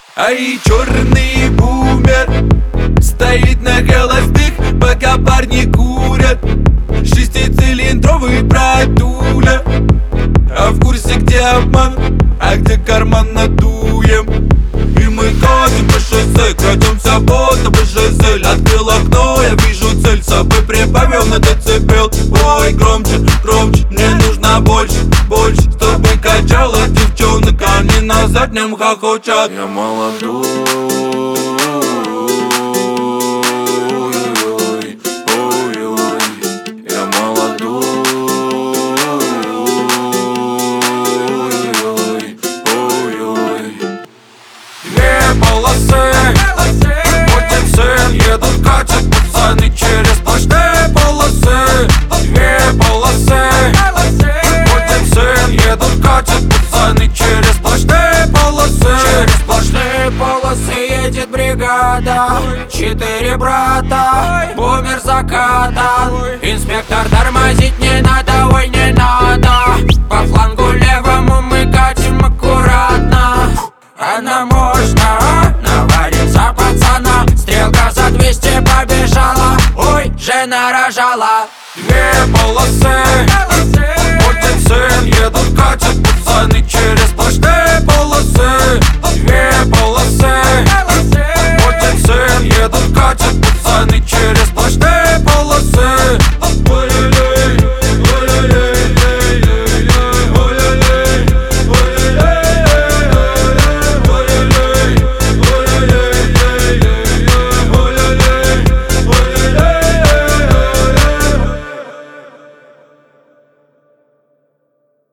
А и черный бумер стоит на холостых, пока парни курят. Шестицилиндровый братуля, а в курсе, где обман, а где карман надуем. И мы катим по шоссе, крадемся будто бы Жизель. Открыл окно, я вижу цель, с собой прибавил на децибел. Ой, громче, громче, мне нужно больше, больше, чтобы качало девчонок, они на заднем хохочат. Я молодой, я молодой, две полосы, будет сын, едут, катят пацаны через сплошные полосы. Две полосы, будет сын, едут, катят пацаны через сплошные полосы. Через сплошные полосы едет бригада, 4 брата, бумер закатан. Инспектор, тормозить не надо, ой, не надо. По флангу левому мы катим аккуратно. Она можно, наварится пацана. Стрелка за 200 побежала, ой, жена рожала. Две полосы,